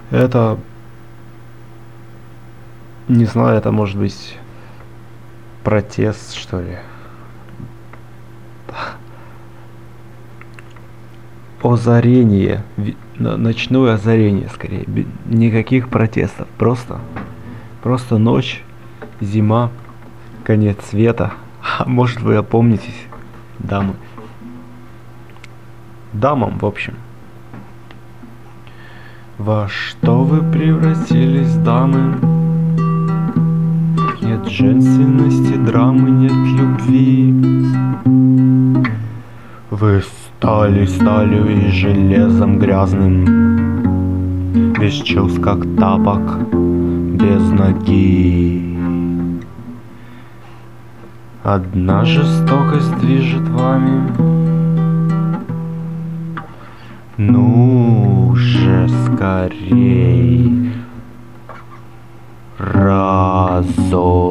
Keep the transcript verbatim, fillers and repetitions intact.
Это, не знаю, это может быть протест, что ли. Озарение. Ви- н- Ночное озарение, скорее. Бе- Никаких протестов. Просто, просто ночь, зима, конец света. А может, вы опомнитесь, дамы. Дамам, в общем. Во что вы превратились, дамы? Нет женственности, драмы, нет любви. Вы стали сталью и железом грязным, без чувств, как тапок, без ноги. Одна жестокость движет вами. Ну же, скорей, разок.